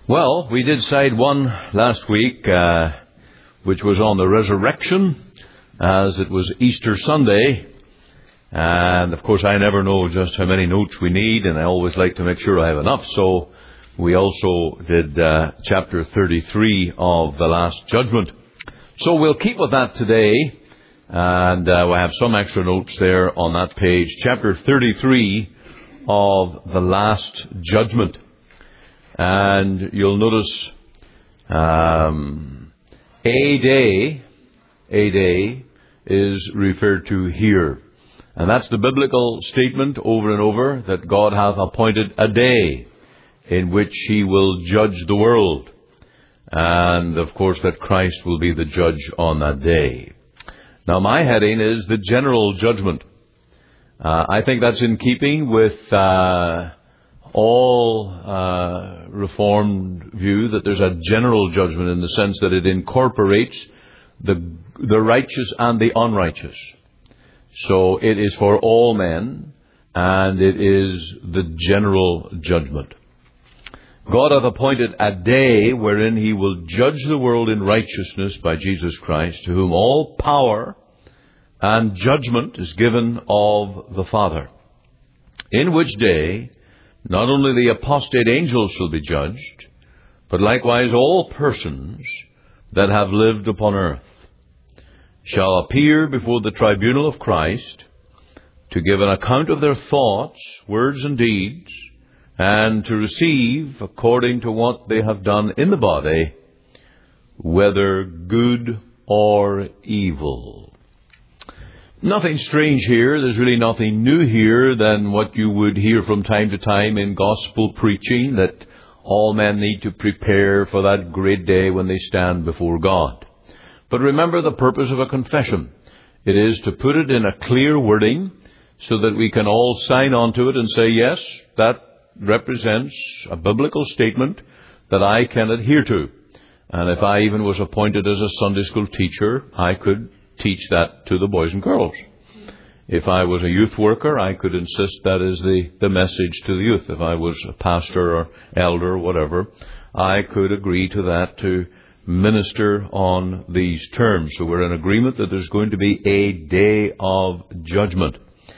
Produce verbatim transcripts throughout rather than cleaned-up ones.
Well, we did side one last week, uh, which was on the resurrection, as it was Easter Sunday. And, of course, I never know just how many notes we need, and I always like to make sure I have enough. So we also did uh, chapter thirty-three of the Last Judgment. So we'll keep with that today, and uh, we'll have some extra notes there on that page. Chapter thirty-three of the Last Judgment. And you'll notice um, a day, a day is referred to here. And that's the biblical statement over and over that God hath appointed a day in which He will judge the world. And, of course, that Christ will be the judge on that day. Now, my heading is the general judgment. Uh, I think that's in keeping with uh, all uh, Reformed view that there's a general judgment in the sense that it incorporates the the righteous and the unrighteous. So it is for all men, and it is the general judgment. God hath appointed a day wherein He will judge the world in righteousness by Jesus Christ, to whom all power and judgment is given of the Father. In which day not only the apostate angels shall be judged, but likewise all persons that have lived upon earth shall appear before the tribunal of Christ to give an account of their thoughts, words, and deeds, and to receive according to what they have done in the body, whether good or evil. Nothing strange here. There's really nothing new here than what you would hear from time to time in gospel preaching, that all men need to prepare for that great day when they stand before God. But remember the purpose of a confession. It is to put it in a clear wording so that we can all sign on to it and say, yes, that represents a biblical statement that I can adhere to. And if I even was appointed as a Sunday school teacher, I could teach that to the boys and girls. If I was a youth worker, I could insist that is the, the message to the youth. If I was a pastor or elder or whatever, I could agree to that, to minister on these terms. So we're in agreement that there's going to be a day of judgment.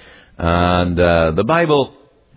And uh, the Bible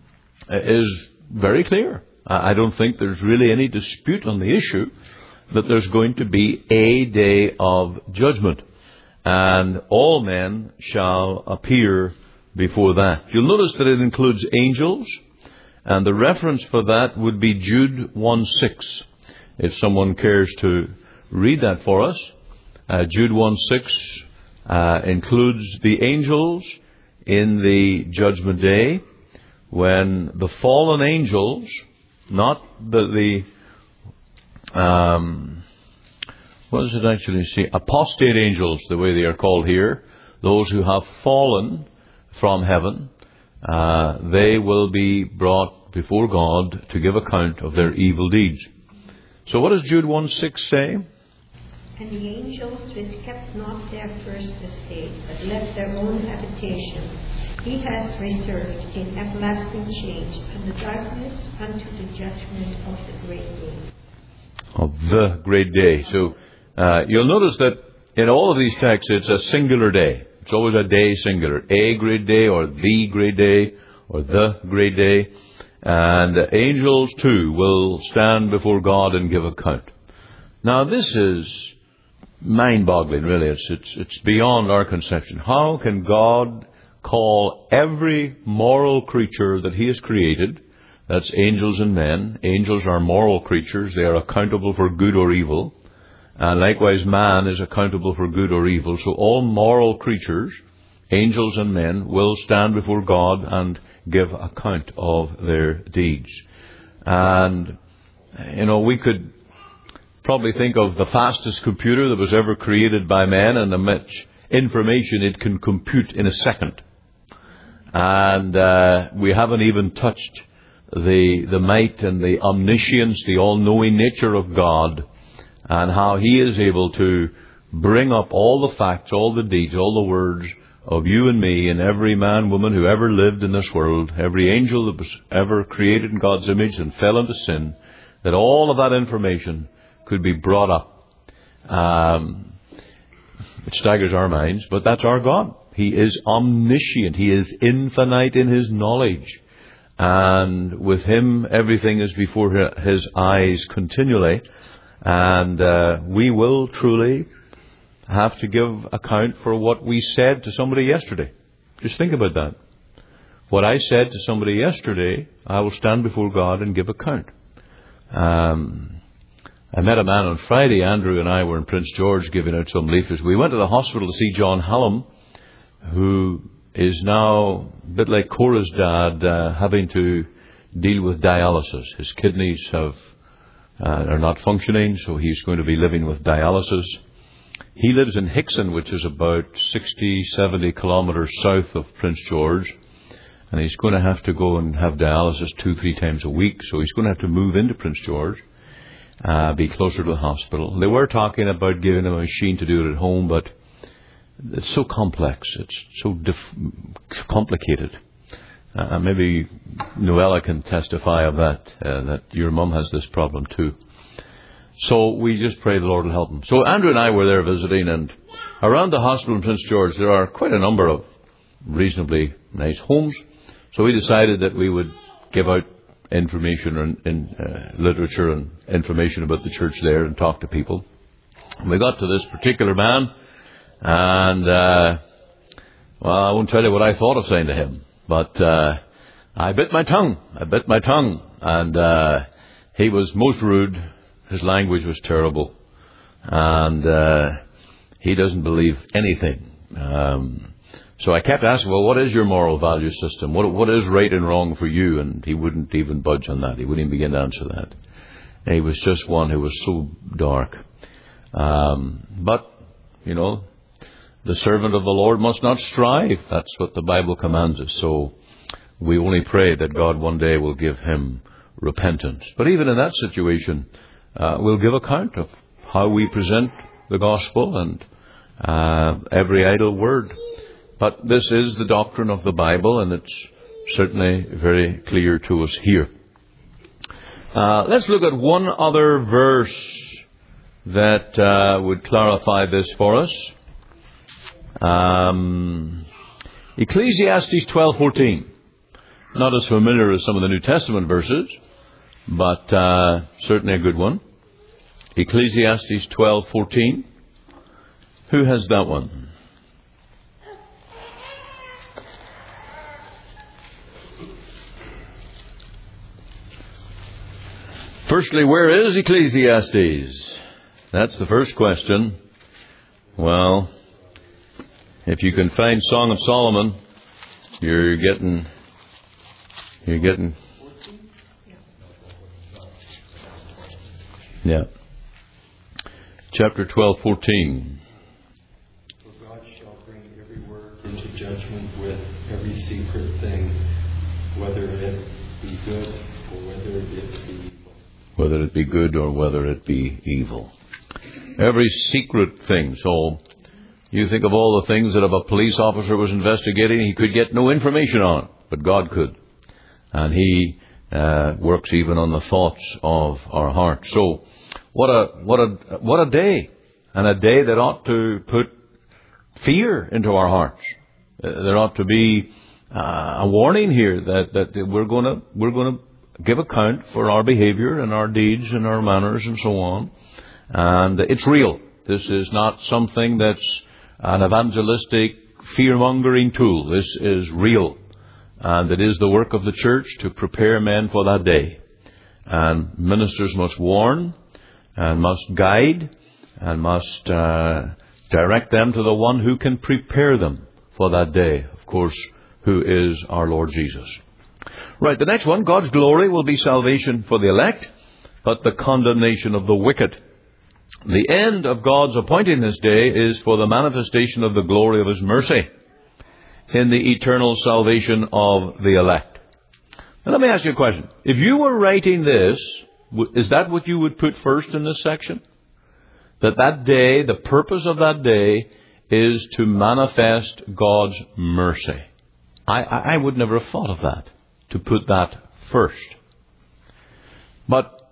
is very clear. I don't think there's really any dispute on the issue that there's going to be a day of judgment. And all men shall appear before that. You'll notice that it includes angels, and the reference for that would be Jude one six. If someone cares to read that for us, uh, Jude one six uh, includes the angels in the judgment day, when the fallen angels, not the the um, what does it actually say? Apostate angels, the way they are called here, those who have fallen from heaven, uh, they will be brought before God to give account of their evil deeds. So what does Jude one six say? And the angels which kept not their first estate, but left their own habitation, He has reserved in everlasting change and the darkness unto the judgment of the great day. Of the great day. So uh, you'll notice that in all of these texts it's a singular day. It's always a day singular. A great day, or the great day, or the great day. And the angels too will stand before God and give account. Now this is mind-boggling, really. It's, it's, it's beyond our conception. How can God call every moral creature that He has created, that's angels and men? Angels are moral creatures. They are accountable for good or evil. And likewise, man is accountable for good or evil. So all moral creatures, angels and men, will stand before God and give account of their deeds. And, you know, we could probably think of the fastest computer that was ever created by man and how much information it can compute in a second. And uh, we haven't even touched the the might and the omniscience, the all-knowing nature of God, and how He is able to bring up all the facts, all the deeds, all the words of you and me and every man, woman who ever lived in this world, every angel that was ever created in God's image and fell into sin, that all of that information could be brought up. Um, it staggers our minds, but that's our God. He is omniscient. He is infinite in His knowledge. And with Him, everything is before His eyes continually. And uh, we will truly have to give account for what we said to somebody yesterday. Just think about that. What I said to somebody yesterday, I will stand before God and give account. Um, I met a man on Friday. Andrew and I were in Prince George giving out some leaflets. We went to the hospital to see John Hallam, who is now a bit like Cora's dad, uh, having to deal with dialysis. His kidneys have uh, are not functioning, so he's going to be living with dialysis. He lives in Hickson, which is about sixty, seventy kilometres south of Prince George. And he's going to have to go and have dialysis two, three times a week. So he's going to have to move into Prince George, uh, be closer to the hospital. They were talking about giving him a machine to do it at home, but it's so complex. It's so dif- complicated. Uh, maybe Noella can testify of that, uh, that your mum has this problem too. So we just pray the Lord will help him. So Andrew and I were there visiting, and around the hospital in Prince George there are quite a number of reasonably nice homes. So we decided that we would give out information and in, uh, literature and information about the church there and talk to people. And we got to this particular man, and uh, well, I won't tell you what I thought of saying to him, but uh, I bit my tongue. I bit my tongue, and uh, he was most rude. His language was terrible, and uh, he doesn't believe anything. Um, so I kept asking, well, what is your moral value system? What what is right and wrong for you? And he wouldn't even budge on that. He wouldn't even begin to answer that. And he was just one who was so dark. Um, but, you know, the servant of the Lord must not strive. That's what the Bible commands us. So we only pray that God one day will give him repentance. But even in that situation, uh, we'll give account of how we present the gospel and uh, every idle word. But this is the doctrine of the Bible, and it's certainly very clear to us here. Uh, let's look at one other verse that uh, would clarify this for us. Um, Ecclesiastes twelve fourteen. Not as familiar as some of the New Testament verses, but uh, certainly a good one. Ecclesiastes twelve fourteen. Who has that one? Firstly, where is Ecclesiastes? That's the first question. Well, if you can find Song of Solomon, you're getting, you're getting, yeah. Chapter twelve, fourteen. For God shall bring every word into judgment with every secret thing, whether it be good or whether it be evil. Whether it be good or whether it be evil. Every secret thing. So you think of all the things that if a police officer was investigating, he could get no information on, but God could. And He uh, works even on the thoughts of our hearts. So what a what a what a day, and a day that ought to put fear into our hearts. Uh, there ought to be uh, a warning here that that we're going to we're going to give account for our behavior and our deeds and our manners and so on. And it's real. This is not something that's an evangelistic fear-mongering tool. This is real. And it is the work of the church to prepare men for that day. And ministers must warn and must guide and must uh, direct them to the one who can prepare them for that day, of course, who is our Lord Jesus. Right, the next one, God's glory will be salvation for the elect, but the condemnation of the wicked. The end of God's appointing this day is for the manifestation of the glory of His mercy in the eternal salvation of the elect. Now let me ask you a question. If you were writing this, is that what you would put first in this section? That that day, the purpose of that day, is to manifest God's mercy. I, I, I would never have thought of that, to put that first. But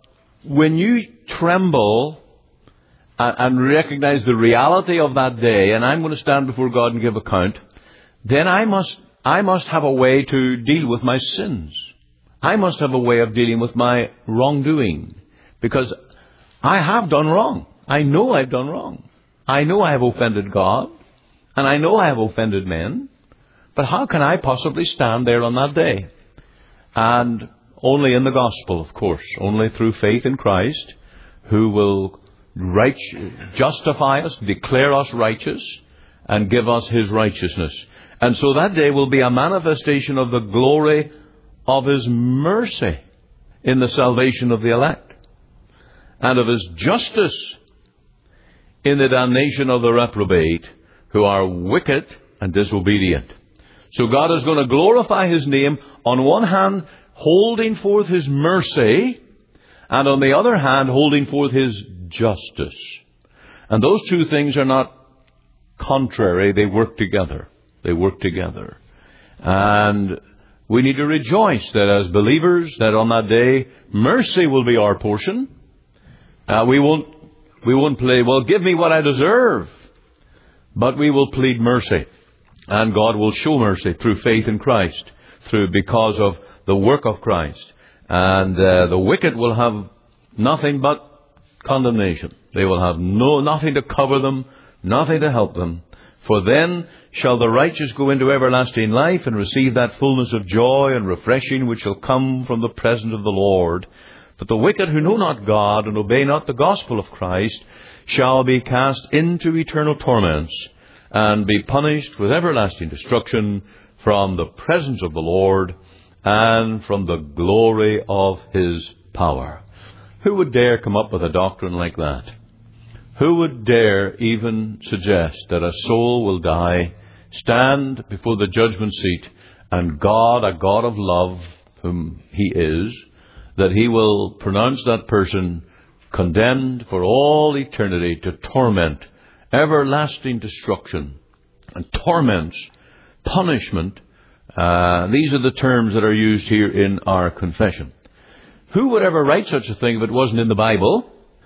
when you tremble and, and recognize the reality of that day, and I'm going to stand before God and give account, then I must, I must have a way to deal with my sins. I must have a way of dealing with my wrongdoing, because I have done wrong. I know I've done wrong. I know I have offended God, and I know I have offended men. But how can I possibly stand there on that day? And only in the gospel, of course, only through faith in Christ, who will right, justify us, declare us righteous, and give us His righteousness. And so that day will be a manifestation of the glory of His mercy in the salvation of the elect, and of His justice in the damnation of the reprobate, who are wicked and disobedient. So God is going to glorify His name, on one hand holding forth His mercy, and on the other hand holding forth His justice. And those two things are not contrary, they work together. They work together. And we need to rejoice that as believers, that on that day, mercy will be our portion. Uh, we won't, we won't play, well, give me what I deserve. But we will plead mercy. And God will show mercy through faith in Christ, through because of the work of Christ. And uh, the wicked will have nothing but condemnation. They will have no nothing to cover them, nothing to help them. For then shall the righteous go into everlasting life, and receive that fullness of joy and refreshing which shall come from the presence of the Lord. But the wicked, who know not God and obey not the gospel of Christ, shall be cast into eternal torments, and be punished with everlasting destruction from the presence of the Lord, and from the glory of His power. Who would dare come up with a doctrine like that? Who would dare even suggest that a soul will die, stand before the judgment seat, and God, a God of love, whom He is, that He will pronounce that person condemned for all eternity to torment, everlasting destruction, and torments, punishment. Uh, these are the terms that are used here in our confession. Who would ever write such a thing if it wasn't in the Bible,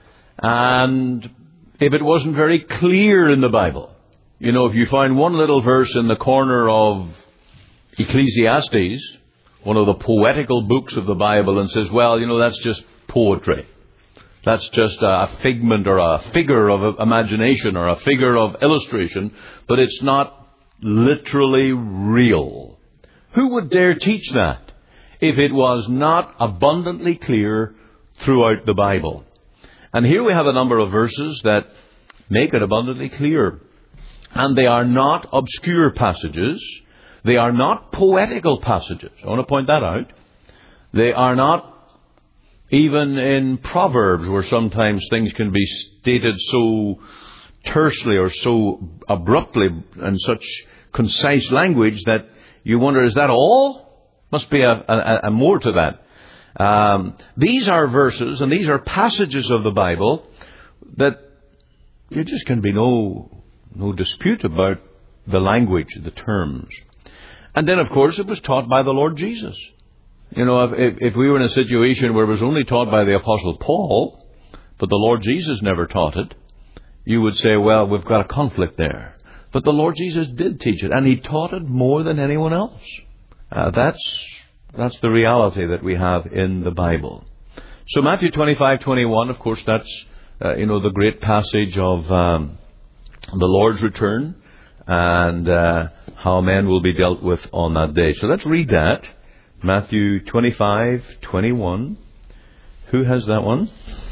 and if it wasn't very clear in the Bible? You know, if you find one little verse in the corner of Ecclesiastes, one of the poetical books of the Bible, and says, well, you know, that's just poetry. That's just a figment or a figure of imagination or a figure of illustration, but it's not literally real. Who would dare teach that if it was not abundantly clear throughout the Bible? And here we have a number of verses that make it abundantly clear. And they are not obscure passages. They are not poetical passages. I want to point that out. They are not even in Proverbs, where sometimes things can be stated so tersely or so abruptly in such concise language that you wonder, is that all? Must be a, a, a more to that. Um, these are verses and these are passages of the Bible that there just can be no no dispute about the language, the terms. And then, of course, it was taught by the Lord Jesus. You know, if, if we were in a situation where it was only taught by the Apostle Paul, but the Lord Jesus never taught it, you would say, well, we've got a conflict there. But the Lord Jesus did teach it, and He taught it more than anyone else. Uh, that's that's the reality that we have in the Bible. So Matthew twenty-five twenty-one, of course, that's uh, you know the great passage of um, the Lord's return and uh, how men will be dealt with on that day. So let's read that. Matthew twenty-five twenty-one. Who has that one?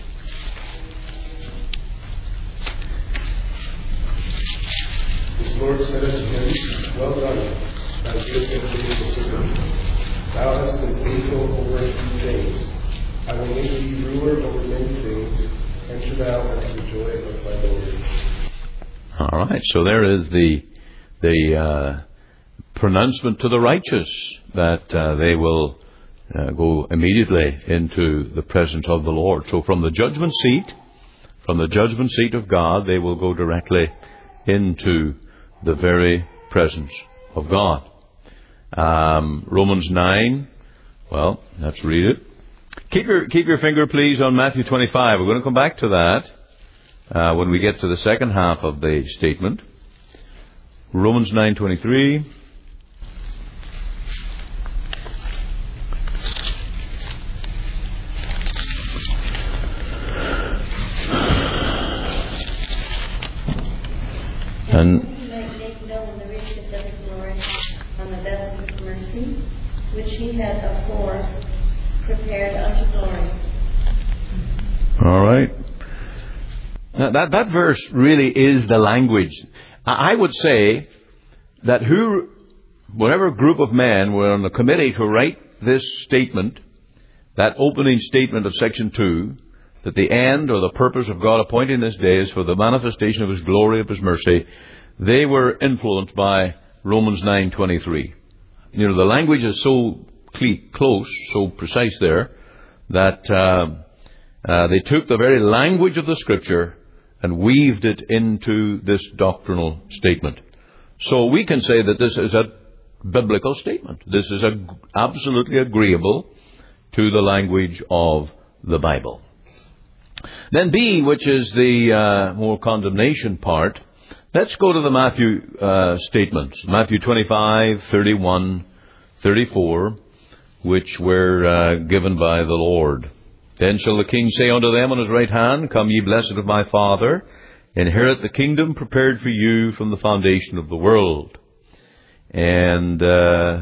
The Lord said unto him, well done, thou good and faithful servant. Thou hast been faithful over a few things. I will make thee ruler over many things. Enter thou into the joy of thy Lord. All right, so there is the the uh, pronouncement to the righteous that uh, they will uh, go immediately into the presence of the Lord. So from the judgment seat, from the judgment seat of God, they will go directly into the very presence of God. Um, Romans nine, well, let's read it. Keep your, keep your finger, please, on Matthew twenty-five. We're going to come back to that uh, when we get to the second half of the statement. Romans nine twenty-three. And He might make known the riches of his glory on the depths of mercy, which he had afore prepared unto glory. all right. Now, that that verse really is the language. I I would say that who, whatever group of men were on the committee to write this statement, that opening statement of section two, that the end or the purpose of God appointing this day is for the manifestation of His glory, of His mercy, they were influenced by Romans nine twenty-three. You know, the language is so close, so precise there, that uh, uh, they took the very language of the Scripture and weaved it into this doctrinal statement. So we can say that this is a biblical statement. This is a, absolutely agreeable to the language of the Bible. Then B, which is the uh, more condemnation part, let's go to the Matthew uh, statements. Matthew twenty-five, thirty-one, thirty-four, which were uh, given by the Lord. Then shall the King say unto them on His right hand, Come ye blessed of my Father, inherit the kingdom prepared for you from the foundation of the world. And, uh,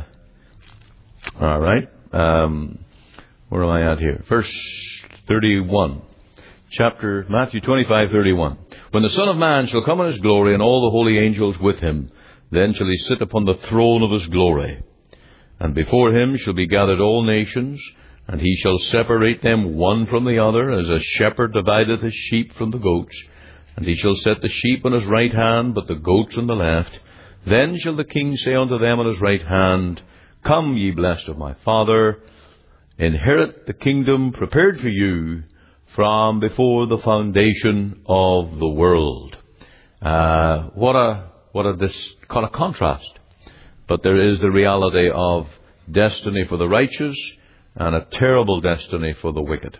all right, um, where am I at here? Verse thirty-one. Chapter, Matthew twenty-five, thirty-one. When the Son of Man shall come in His glory, and all the holy angels with Him, then shall He sit upon the throne of His glory. And before Him shall be gathered all nations, and He shall separate them one from the other, as a shepherd divideth his sheep from the goats. And He shall set the sheep on His right hand, but the goats on the left. Then shall the King say unto them on His right hand, Come ye blessed of my Father, inherit the kingdom prepared for you from before the foundation of the world. Uh, what a what a this kind of contrast. But there is the reality of destiny for the righteous and a terrible destiny for the wicked.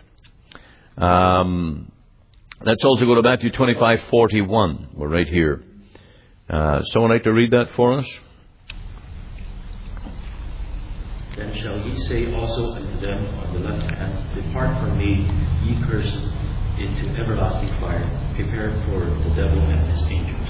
Um, let's also go to Matthew twenty-five, forty-one. We're right here. Uh, someone like to read that for us? Then shall He say also unto them on the left hand, Depart from me, ye cursed, into everlasting fire, prepared for the devil and his angels.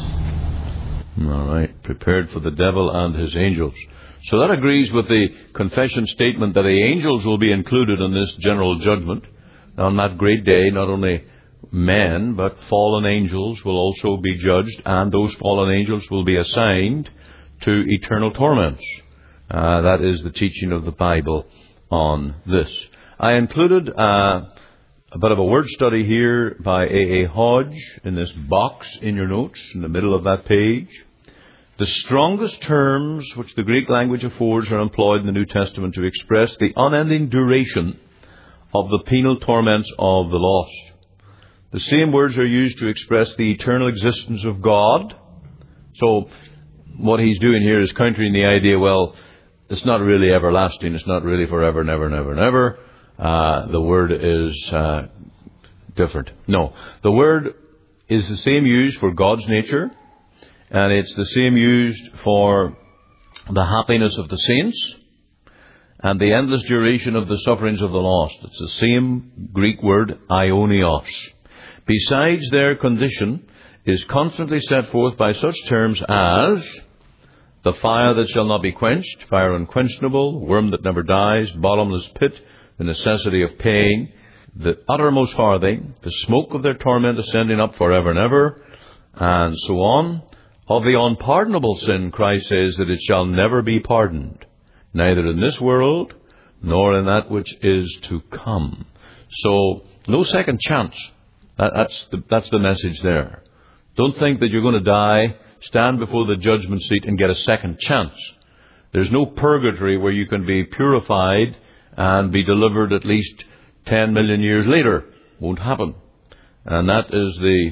All right, prepared for the devil and his angels. So that agrees with the confession statement that the angels will be included in this general judgment. On that great day, not only men, but fallen angels will also be judged, and those fallen angels will be assigned to eternal torments. Uh, that is the teaching of the Bible on this. I included uh, a bit of a word study here by A A Hodge in this box in your notes, in the middle of that page. The strongest terms which the Greek language affords are employed in the New Testament to express the unending duration of the penal torments of the lost. The same words are used to express the eternal existence of God. So what he's doing here is countering the idea, well, it's not really everlasting. It's not really forever, never, never, never. Uh, the word is uh, different. No, the word is the same used for God's nature, and it's the same used for the happiness of the saints and the endless duration of the sufferings of the lost. It's the same Greek word, aionios. Besides, their condition is constantly set forth by such terms as the fire that shall not be quenched, fire unquenchable, worm that never dies, bottomless pit, the necessity of pain, the uttermost farthing, the smoke of their torment ascending up forever and ever, and so on. Of the unpardonable sin, Christ says that it shall never be pardoned, neither in this world, nor in that which is to come. So, no second chance. That, that's, the, that's the message there. Don't think that you're going to die, stand before the judgment seat and get a second chance. There's no purgatory where you can be purified and be delivered at least ten million years later. Won't happen. And that is the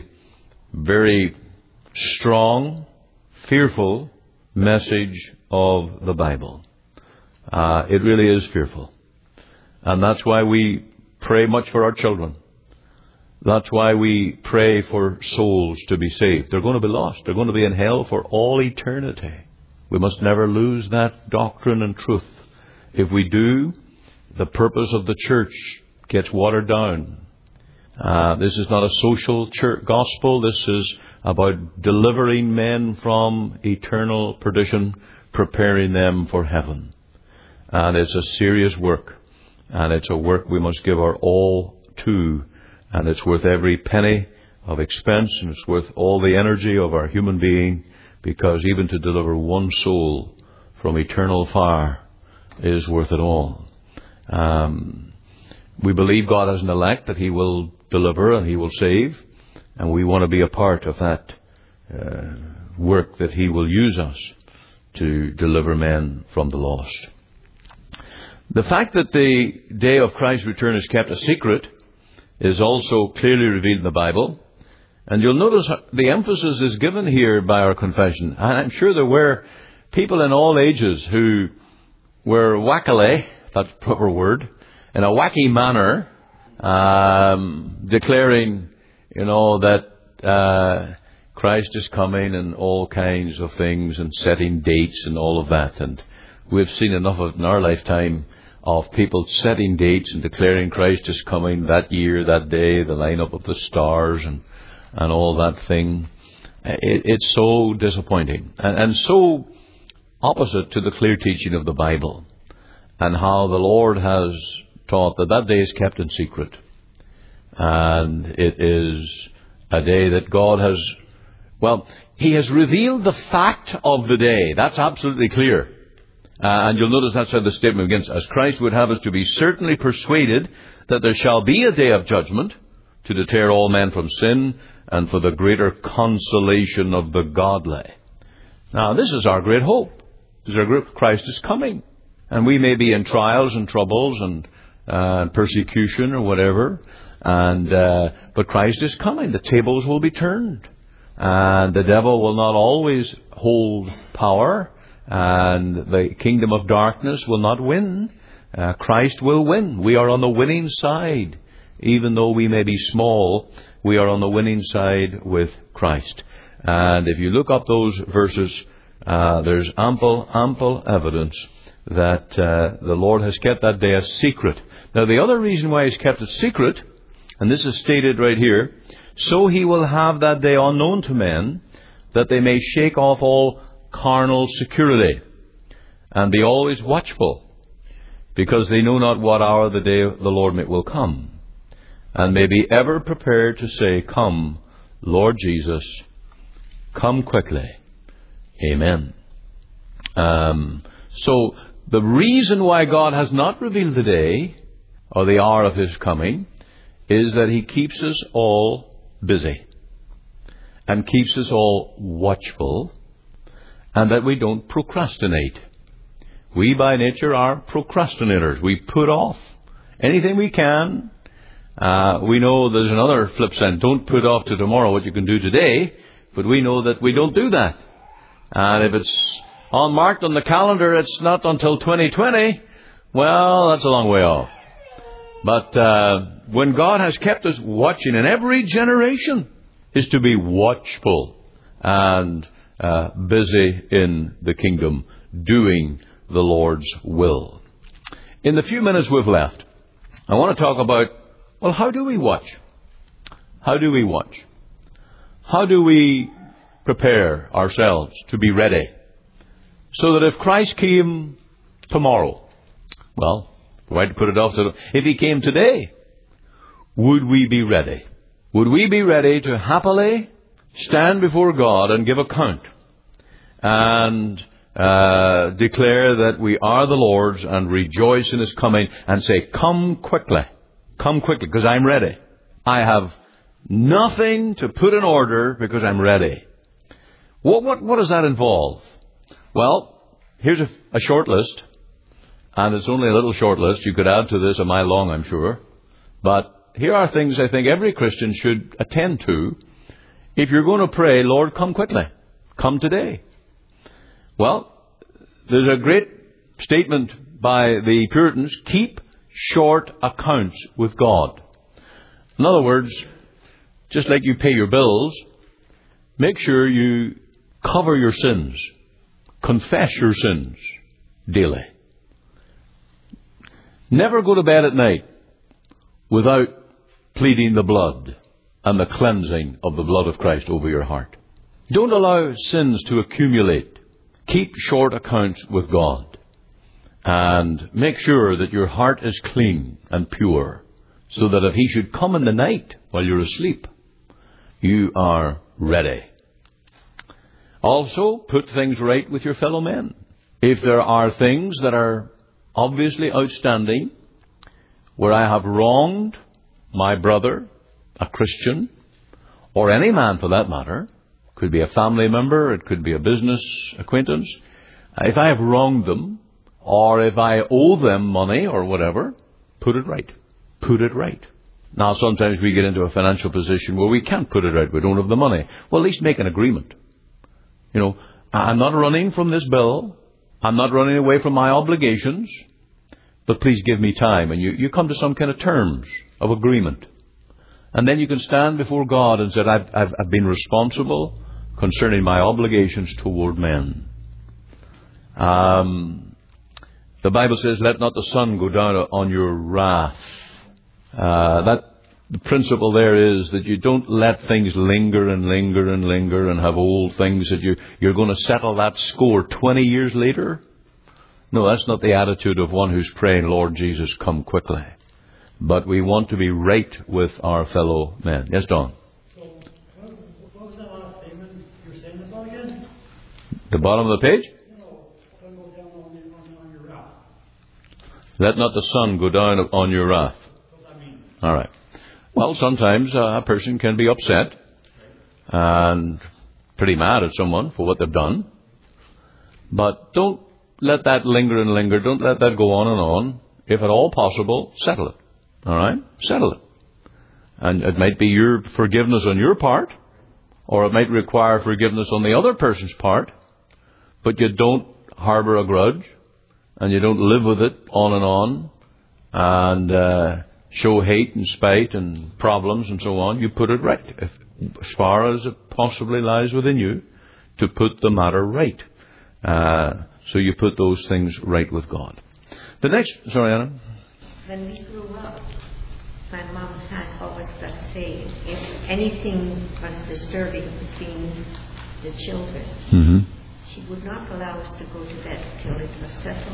very strong, fearful message of the Bible. Uh, it really is fearful. And that's why we pray much for our children. That's why we pray for souls to be saved. They're going to be lost. They're going to be in hell for all eternity. We must never lose that doctrine and truth. If we do, the purpose of the church gets watered down. Uh, this is not a social church gospel. This is about delivering men from eternal perdition, preparing them for heaven. And it's a serious work. And it's a work we must give our all to. And it's worth every penny of expense, and it's worth all the energy of our human being, because even to deliver one soul from eternal fire is worth it all. Um, we believe God has an elect that He will deliver and He will save, and we want to be a part of that uh, work that He will use us to deliver men from the lost. The fact that the day of Christ's return is kept a secret is also clearly revealed in the Bible. And you'll notice the emphasis is given here by our confession. And I'm sure there were people in all ages who were wackily, if that's a proper word, in a wacky manner, um, declaring, you know, that uh, Christ is coming and all kinds of things, and setting dates and all of that. And we've seen enough of it in our lifetime, of people setting dates and declaring Christ is coming that year, that day, the lineup of the stars and and all that thing. It, it's so disappointing and, and so opposite to the clear teaching of the Bible, and how the Lord has taught that that day is kept in secret. And it is a day that God has, well, He has revealed the fact of the day. That's absolutely clear. Uh, and you'll notice that's how the statement begins. As Christ would have us to be certainly persuaded that there shall be a day of judgment to deter all men from sin and for the greater consolation of the godly. Now, this is our great hope. This is our great, Christ is coming. And we may be in trials and troubles and uh, persecution or whatever. And uh, but Christ is coming. The tables will be turned. And the devil will not always hold power. And the kingdom of darkness will not win. Uh, Christ will win. We are on the winning side. Even though we may be small, we are on the winning side with Christ. And if you look up those verses, uh, there's ample, ample evidence that uh, the Lord has kept that day a secret. Now, the other reason why He's kept it secret, and this is stated right here, so He will have that day unknown to men, that they may shake off all carnal security, and be always watchful, because they know not what hour the day of the Lord will come, and may be ever prepared to say, Come, Lord Jesus, come quickly. Amen. Um, so, the reason why God has not revealed the day, or the hour of His coming, is that He keeps us all busy, and keeps us all watchful, and that we don't procrastinate. We by nature are procrastinators. We put off anything we can. Uh, we know there's another flip side. Don't put off to tomorrow what you can do today. But we know that we don't do that. And if it's unmarked on the calendar, it's not until twenty twenty. Well, that's a long way off. But uh, when God has kept us watching, and every generation is to be watchful and Uh, busy in the kingdom, doing the Lord's will. In the few minutes we've left, I want to talk about, well, how do we watch? How do we watch? How do we prepare ourselves to be ready? So that if Christ came tomorrow, well, why to put it off to, if He came today, would we be ready? Would we be ready to happily stand before God and give account, and uh, declare that we are the Lord's, and rejoice in His coming, and say, Come quickly, come quickly, because I'm ready. I have nothing to put in order because I'm ready. What, what, what does that involve? Well, here's a, a short list, and it's only a little short list. You could add to this a mile long, I'm sure. But here are things I think every Christian should attend to. If you're going to pray, Lord, come quickly. Come today. Well, there's a great statement by the Puritans. Keep short accounts with God. In other words, just like you pay your bills, make sure you cover your sins, confess your sins daily. Never go to bed at night without pleading the blood and the cleansing of the blood of Christ over your heart. Don't allow sins to accumulate. Keep short accounts with God. And make sure that your heart is clean and pure, so that if He should come in the night while you're asleep, you are ready. Also, put things right with your fellow men. If there are things that are obviously outstanding, where I have wronged my brother, a Christian, or any man for that matter, could be a family member, it could be a business acquaintance, if I have wronged them, or if I owe them money or whatever, put it right. Put it right. Now, sometimes we get into a financial position where we can't put it right. We don't have the money. Well, at least make an agreement. You know, I'm not running from this bill. I'm not running away from my obligations. But please give me time. And you, you come to some kind of terms of agreement. And then you can stand before God and say, I've, I've, I've been responsible concerning my obligations toward men. Um... The Bible says, let not the sun go down on your wrath. Uh, that the principle there is that you don't let things linger and linger and linger and have old things that you, you're going to settle that score twenty years later. No, that's not the attitude of one who's praying, Lord Jesus, come quickly. But we want to be right with our fellow men. Yes, Don? So, what was that last statement you were saying about again? The bottom of the page? Let not the sun go down on your wrath. All right. Well, sometimes uh, a person can be upset and pretty mad at someone for what they've done. But don't let that linger and linger. Don't let that go on and on. If at all possible, settle it. All right? Settle it. And it might be your forgiveness on your part, or it might require forgiveness on the other person's part. But you don't harbor a grudge. And you don't live with it on and on and uh, show hate and spite and problems and so on. You put it right, if, as far as it possibly lies within you, to put the matter right. Uh, so you put those things right with God. The next, sorry, Anna. When we grew up, my mom had always got saying, if anything was disturbing between the children, Mm-hmm. she would not allow us to go to bed till it was settled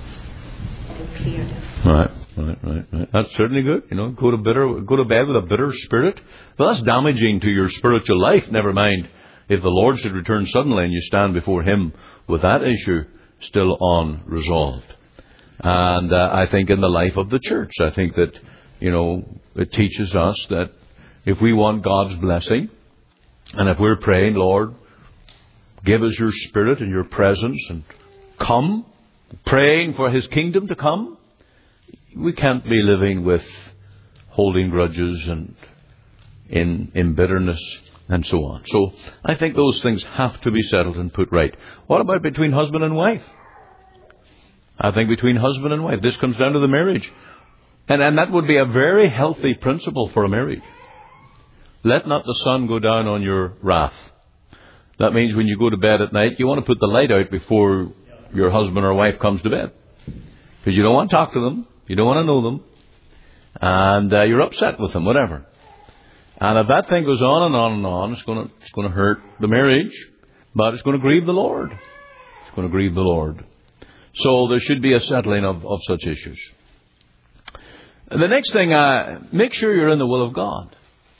and cleared up. Right, right, right, right. That's certainly good. You know, go to bitter, go to bed with a bitter spirit. Well, that's damaging to your spiritual life. Never mind if the Lord should return suddenly and you stand before Him with that issue still unresolved. And uh, I think in the life of the church, I think that, you know, it teaches us that if we want God's blessing, and if we're praying, Lord, give us your Spirit and your presence and come, praying for His kingdom to come, we can't be living with holding grudges and in, in bitterness and so on. So I think those things have to be settled and put right. What about between husband and wife? I think between husband and wife, this comes down to the marriage. And, and that would be a very healthy principle for a marriage. Let not the sun go down on your wrath. That means when you go to bed at night, you want to put the light out before your husband or wife comes to bed. Because you don't want to talk to them. You don't want to know them. And uh, you're upset with them, whatever. And if that thing goes on and on and on, it's going to, it's going to hurt the marriage. But it's going to grieve the Lord. It's going to grieve the Lord. So there should be a settling of, of such issues. The next thing, uh, make sure you're in the will of God.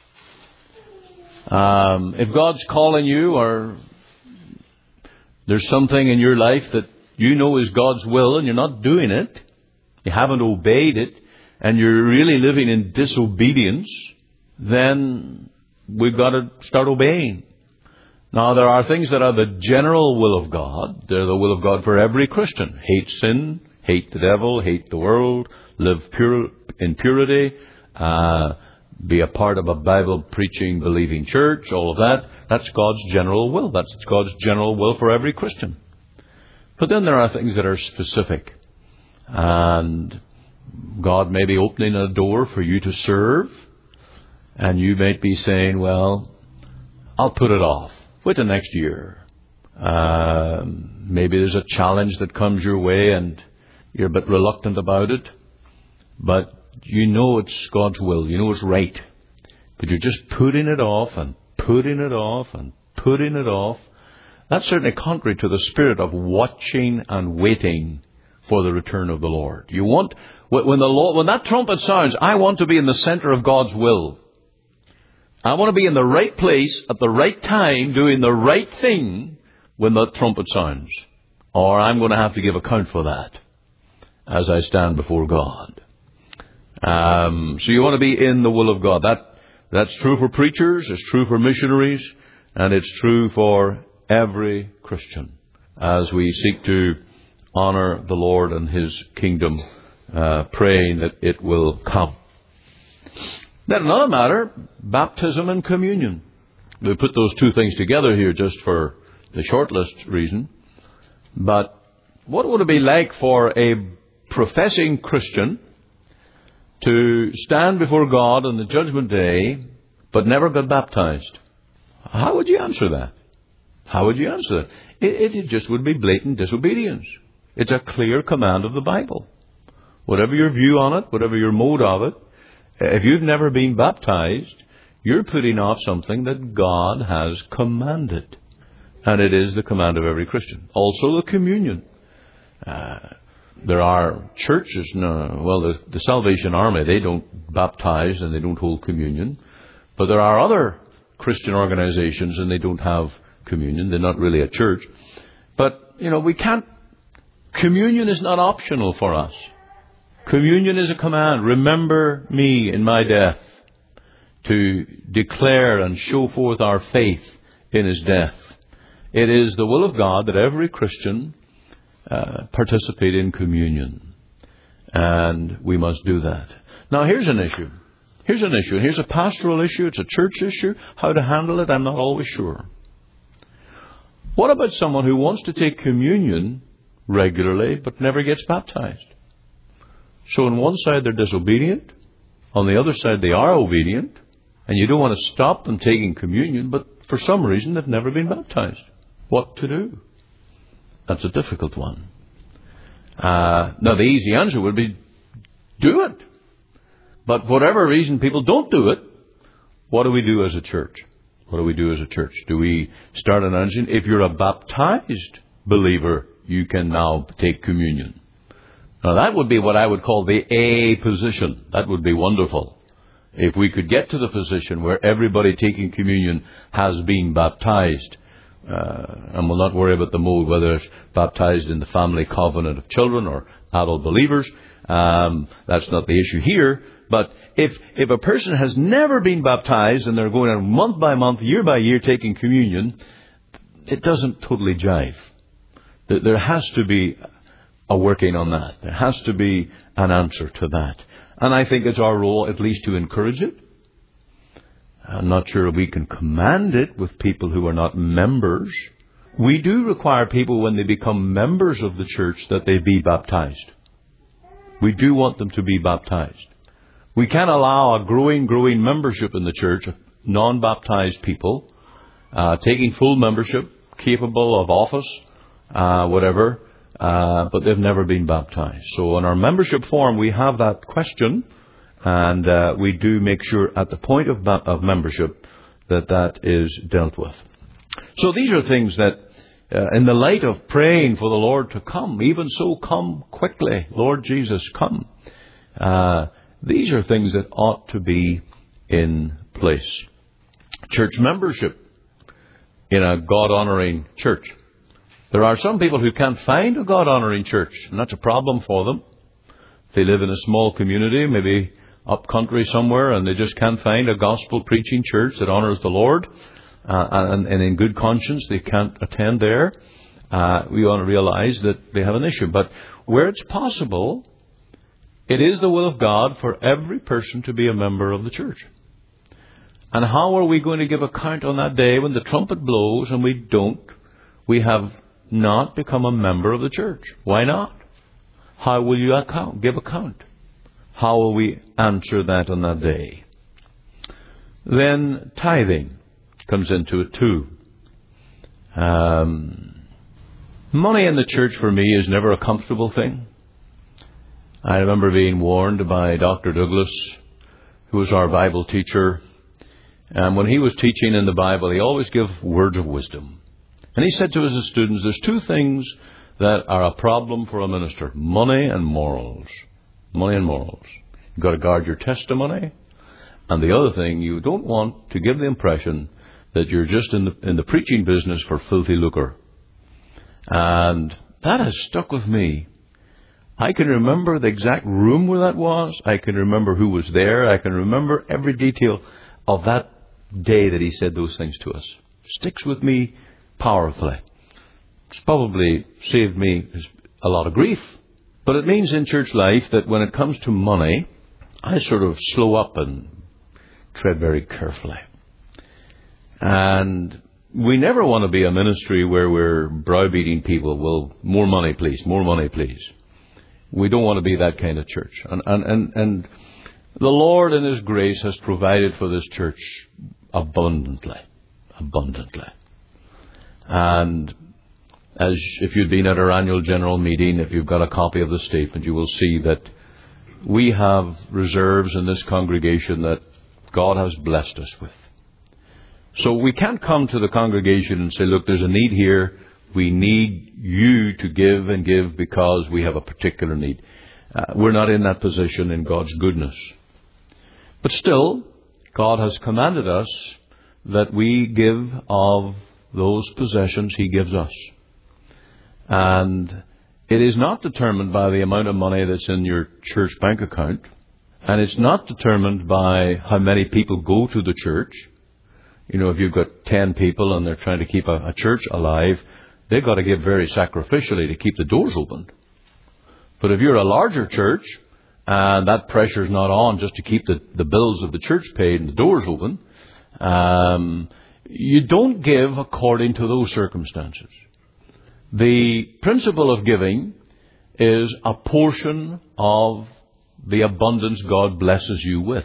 Um, if God's calling you, or there's something in your life that you know is God's will and you're not doing it, you haven't obeyed it, and you're really living in disobedience, then we've got to start obeying. Now, there are things that are the general will of God. They're the will of God for every Christian. Hate sin, hate the devil, hate the world, live pure in purity, uh, be a part of a Bible-preaching, believing church, all of that. That's God's general will. That's God's general will for every Christian. But then there are things that are specific. And God may be opening a door for you to serve, and you might be saying, well, I'll put it off. Wait till next year. Uh, maybe there's a challenge that comes your way and you're a bit reluctant about it, but you know it's God's will. You know it's right. But you're just putting it off and putting it off and putting it off. That's certainly contrary to the spirit of watching and waiting for the return of the Lord. You want, when the Lord, when that trumpet sounds, I want to be in the center of God's will. I want to be in the right place at the right time doing the right thing when the trumpet sounds. Or I'm going to have to give account for that as I stand before God. Um, so you want to be in the will of God. That That's true for preachers, it's true for missionaries, and it's true for every Christian as we seek to honor the Lord and His kingdom, uh, praying that it will come. Then another matter, baptism and communion. We put those two things together here just for the short list reason. But what would it be like for a professing Christian to stand before God on the judgment day but never got baptized? How would you answer that? How would you answer that? It, it just would be blatant disobedience. It's a clear command of the Bible. Whatever your view on it, whatever your mode of it, if you've never been baptized, you're putting off something that God has commanded. And it is the command of every Christian. Also the communion. Uh, there are churches, no, well, the, the Salvation Army, they don't baptize and they don't hold communion. But there are other Christian organizations and they don't have communion. They're not really a church. But, you know, we can't, communion is not optional for us. Communion is a command. Remember me in my death, to declare and show forth our faith in His death. It is the will of God that every Christian uh, participate in communion. And we must do that. Now here's an issue. Here's an issue. Here's a pastoral issue. It's a church issue. How to handle it, I'm not always sure. What about someone who wants to take communion regularly but never gets baptized? So on one side they're disobedient, on the other side they are obedient, and you don't want to stop them taking communion, but for some reason they've never been baptized. What to do? That's a difficult one. Uh, now the easy answer would be, do it. But for whatever reason people don't do it, what do we do as a church? What do we do as a church? Do we start announcing, if you're a baptized believer, you can now take communion? Now that would be what I would call the A position. That would be wonderful. If we could get to the position where everybody taking communion has been baptized, uh, and we'll not worry about the mode, whether it's baptized in the family covenant of children or adult believers. Um, that's not the issue here. But if if a person has never been baptized and they're going on month by month, year by year taking communion, it doesn't totally jive. There has to be a working on that. There has to be an answer to that. And I think it's our role at least to encourage it. I'm not sure if we can command it with people who are not members. We do require people when they become members of the church that they be baptized. We do want them to be baptized. We can't allow a growing, growing membership in the church of non-baptized people, uh, taking full membership, capable of office, uh, whatever, uh, but they've never been baptized. So on our membership form, we have that question, and uh, we do make sure at the point of, ba- of membership that that is dealt with. So these are things that, uh, in the light of praying for the Lord to come, even so come quickly, Lord Jesus, come. Uh, these are things that ought to be in place. Church membership in a God-honoring church. There are some people who can't find a God-honoring church, and that's a problem for them. If they live in a small community, maybe up country somewhere, and they just can't find a gospel-preaching church that honors the Lord, uh, and, and in good conscience they can't attend there, uh, we want to realize that they have an issue. But where it's possible, it is the will of God for every person to be a member of the church. And how are we going to give account on that day when the trumpet blows and we don't, we have not become a member of the church? Why not? How will you account, give account? how will we answer that on that day? Then tithing comes into it too. Um, money in the church for me is never a comfortable thing. I remember being warned by Doctor Douglas, who was our Bible teacher, and when he was teaching in the Bible, he always gave words of wisdom. And he said to his students, there's two things that are a problem for a minister: money and morals. Money and morals. You've got to guard your testimony. And the other thing, you don't want to give the impression that you're just in the, in the preaching business for filthy lucre. And that has stuck with me. I can remember the exact room where that was. I can remember who was there. I can remember every detail of that day that he said those things to us. Sticks with me powerfully. It's probably saved me a lot of grief. But it means in church life that when it comes to money, I sort of slow up and tread very carefully. And we never want to be a ministry where we're browbeating people. Well, more money, please. More money, please. We don't want to be that kind of church. And, and, and, and the Lord in His grace has provided for this church abundantly. Abundantly. And as if you'd been at our annual general meeting, if you've got a copy of the statement, you will see that we have reserves in this congregation that God has blessed us with. So we can't come to the congregation and say, look, there's a need here. We need you to give and give because we have a particular need. Uh, we're not in that position in God's goodness. But still, God has commanded us that we give of those possessions He gives us. And it is not determined by the amount of money that's in your church bank account. And it's not determined by how many people go to the church. You know, if you've got ten people and they're trying to keep a, a church alive, they've got to give very sacrificially to keep the doors open. But if you're a larger church and that pressure's not on just to keep the, the bills of the church paid and the doors open, um, you don't give according to those circumstances. The principle of giving is a portion of the abundance God blesses you with.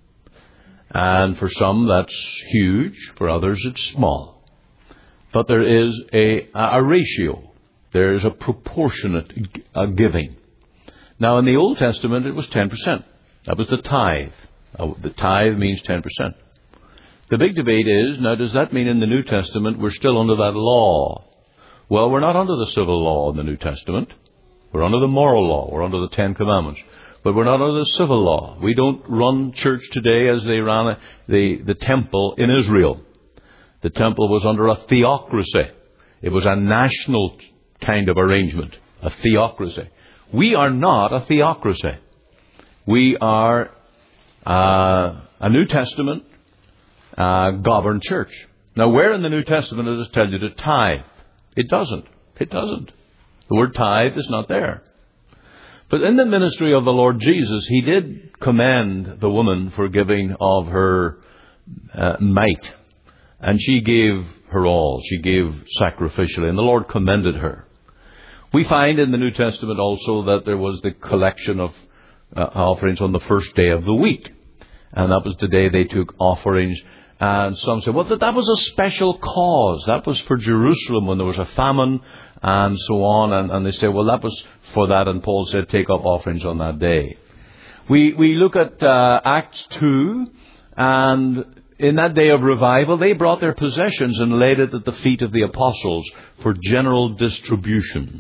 And for some that's huge, for others it's small. But there is a, a ratio. There is a proportionate uh, giving. Now in the Old Testament it was ten percent. That was the tithe. Uh, the tithe means ten percent. The big debate is, now does that mean in the New Testament we're still under that law? Well, we're not under the civil law in the New Testament. We're under the moral law. We're under the Ten Commandments. But we're not under the civil law. We don't run church today as they ran a, the, the temple in Israel. The temple was under a theocracy. It was a national kind of arrangement, a theocracy. We are not a theocracy. We are uh, a New Testament uh, governed church. Now, where in the New Testament does it tell you to tithe? It doesn't. It doesn't. The word tithe is not there. But in the ministry of the Lord Jesus, He did commend the woman for giving of her uh, might. And she gave her all. She gave sacrificially. And the Lord commended her. We find in the New Testament also that there was the collection of uh, offerings on the first day of the week. And that was the day they took offerings. And some say, well, that, that was a special cause. That was for Jerusalem when there was a famine and so on. And, and they say, well, that was for that. And Paul said, take up offerings on that day. We we look at uh, Acts two. And in that day of revival, they brought their possessions and laid it at the feet of the apostles for general distribution.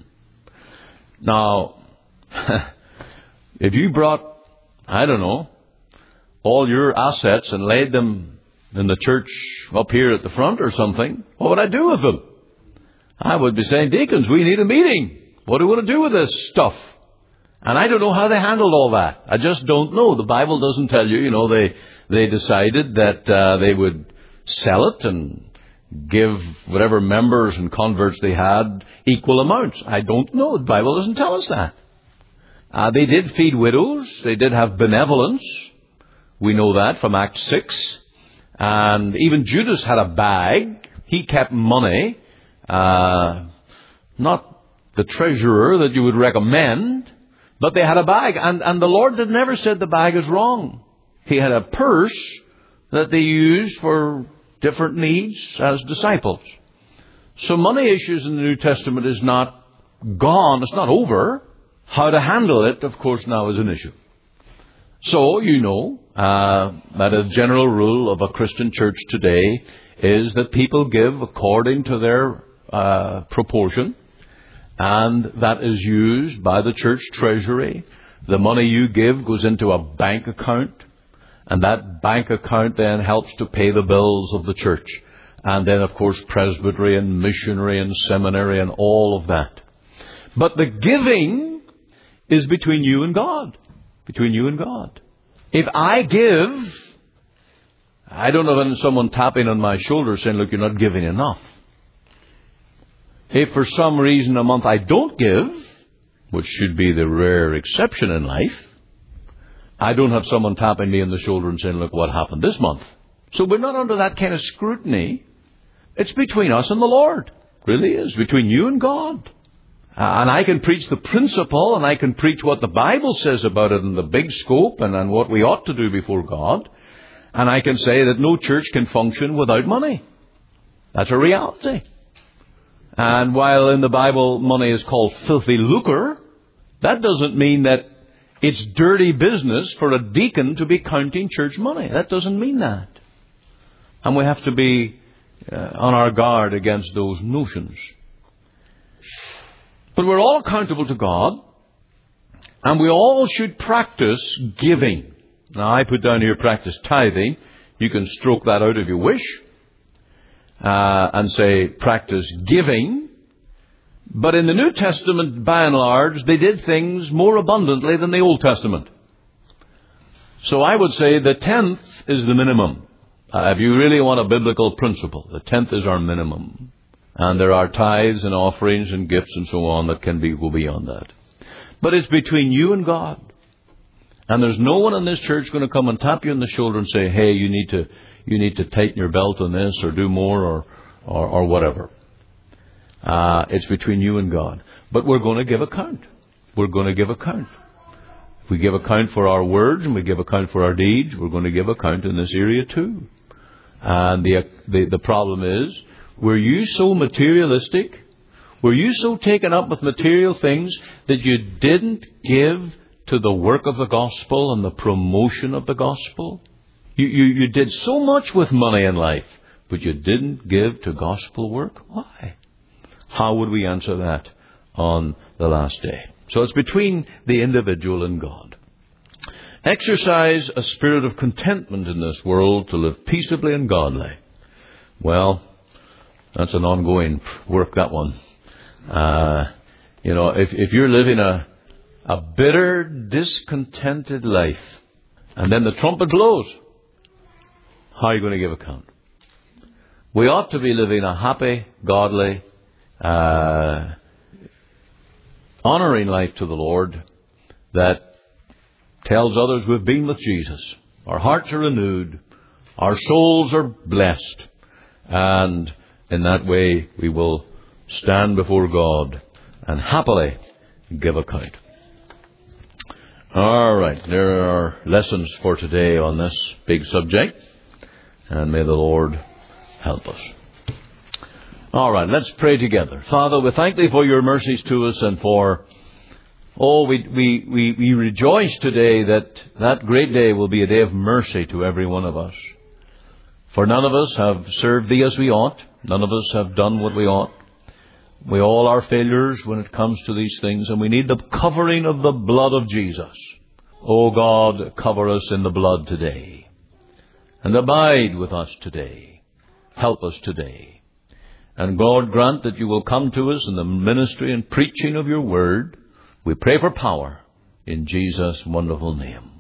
Now, if you brought, I don't know, all your assets and laid them in the church up here at the front or something, what would I do with them? I would be saying, deacons, we need a meeting. What do we want to do with this stuff? And I don't know how they handled all that. I just don't know. The Bible doesn't tell you. You know, they they decided that uh, they would sell it and give whatever members and converts they had equal amounts. I don't know. The Bible doesn't tell us that. Uh, they did feed widows. They did have benevolence. We know that from Acts six. And even Judas had a bag. He kept money. Uh, not the treasurer that you would recommend. But they had a bag, and, and the Lord had never said the bag is wrong. He had a purse that they used for different needs as disciples. So money issues in the New Testament is not gone. It's not over. How to handle it, of course, now is an issue. So, you know, uh, that a general rule of a Christian church today is that people give according to their uh, proportion. And that is used by the church treasury. The money you give goes into a bank account. And that bank account then helps to pay the bills of the church. And then, of course, presbytery and missionary and seminary and all of that. But the giving is between you and God. Between you and God. If I give, I don't have someone tapping on my shoulder saying, look, you're not giving enough. If for some reason a month I don't give, which should be the rare exception in life, I don't have someone tapping me on the shoulder and saying, look what happened this month. So we're not under that kind of scrutiny. It's between us and the Lord. It really is. Between you and God. And I can preach the principle, and I can preach what the Bible says about it in the big scope and, and what we ought to do before God. And I can say that no church can function without money. That's a reality. And while in the Bible money is called filthy lucre, that doesn't mean that it's dirty business for a deacon to be counting church money. That doesn't mean that. And we have to be uh, on our guard against those notions. But we're all accountable to God, and we all should practice giving. Now, I put down here practice tithing. You can stroke that out if you wish, uh, and say practice giving. But in the New Testament, by and large, they did things more abundantly than the Old Testament. So I would say the tenth is the minimum. Uh, if you really want a biblical principle, the tenth is our minimum. And there are tithes and offerings and gifts and so on that can be go beyond that. But it's between you and God. And there's no one in this church going to come and tap you on the shoulder and say, hey, you need to you need to tighten your belt on this or do more or or, or whatever. Uh, it's between you and God. But we're going to give account. We're going to give account. If we give account for our words and we give account for our deeds, we're going to give account in this area too. And the the, the problem is, were you so materialistic? Were you so taken up with material things that you didn't give to the work of the gospel and the promotion of the gospel? You, you, you did so much with money in life, but you didn't give to gospel work? Why? How would we answer that on the last day? So it's between the individual and God. Exercise a spirit of contentment in this world to live peaceably and godly. Well, that's an ongoing work, that one. Uh, you know, if, if you're living a, a bitter, discontented life, and then the trumpet blows, how are you going to give account? We ought to be living a happy, godly, uh, honoring life to the Lord that tells others we've been with Jesus. Our hearts are renewed. Our souls are blessed. And in that way, we will stand before God and happily give account. All right, there are lessons for today on this big subject, and may the Lord help us. All right, let's pray together. Father, we thank Thee for Your mercies to us and for, oh, we, we, we, we rejoice today that that great day will be a day of mercy to every one of us. For none of us have served Thee as we ought. None of us have done what we ought. We all are failures when it comes to these things, and we need the covering of the blood of Jesus. Oh God, cover us in the blood today. And abide with us today. Help us today. And God, grant that You will come to us in the ministry and preaching of Your word. We pray for power in Jesus' wonderful name.